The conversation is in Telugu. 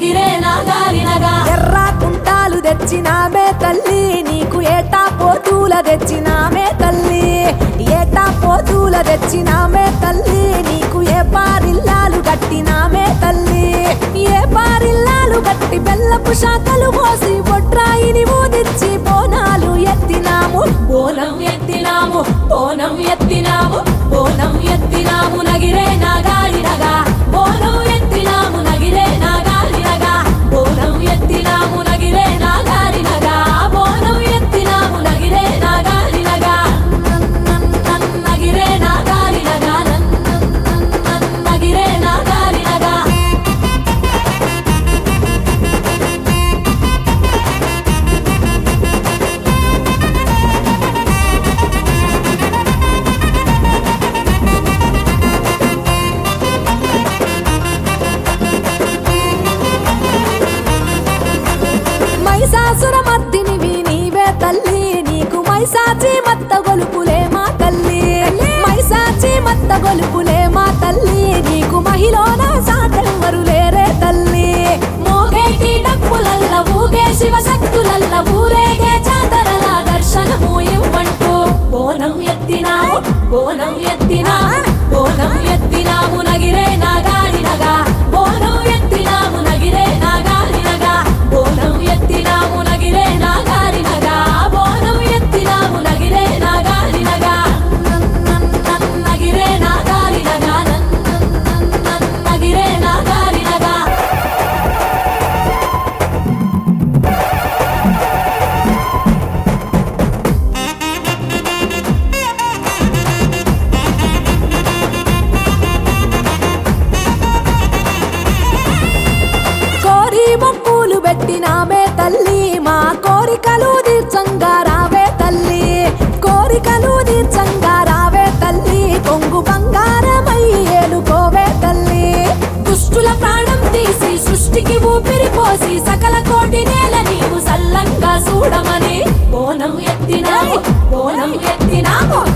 నగిరే నాగాలినగా ఎర్ర కుంటాలు తెచ్చినామే తల్లి నీకు ఏటా పోతుల తెచ్చినామే తల్లి ఏటా పోతుల తెచ్చినామే తల్లి నీకు ఏ పారిల్లాలు కట్టినామే తల్లి ఏ పారిల్లాలు కట్టి బెల్లపు శాఖలు పోసి బొట్రాయిని ఊదిచ్చి బోనాలు ఎత్తినాము బోనం ఎత్తినాము బోనం ఎత్తినాము బోనం ఎత్తినాము నగిరే నాగాలినగా బోనం ఎత్తినాము నగిరే నాగాలినగా బోనం ఎత్తినాము నగిరే నాగాలినగా బోనం ఎత్తినాము నగిరే నాగాలినగా నగిరే నాగాలినగా నగిరే నాగాలినగా మైసాసురమర్దినివి నీవే తల్లి నీకు మైసాచి మత్త గొలుపులే మా తల్లి మైసాచి మత్త గొలుపులే మా తల్లి నీకు మహిళన సాటెవ్వరు లేరే తల్లి మోగేటి డప్పులల్ల ఊగే శివశక్తులల్ల ఊరేగే జాతరల దర్శనము ఇవ్వంటూ బోనం ఎత్తినాము బోనం ఎత్తినాము బోనం ఎత్తినాము నగిరే నాగాలినగా బోనం ఎత్తినాము నగిరే నాగాలినగా బోనం ఎత్తినాము నగిరే నాగాలినగా బోనం ఎత్తినాము నగిరే నాగాలినగా నగిరే నాగాలినగా నగిరే నాగాలినగా కోరి మొక్కులు పెట్టినామే తల్లి మా కోరికలు తీర్చంగా రావే తల్లి కోరికలు తీర్చంగా రావే తల్లి కొంగు బంగారమై ఏలుకోవే తల్లి దుష్టుల ప్రాణం తీసి సృష్టికి ఊపిరి పోసి సకల కోటి నేల నీవు సల్లంగా చూడమని బోనం ఎత్తినాము బోనం ఎత్తినాము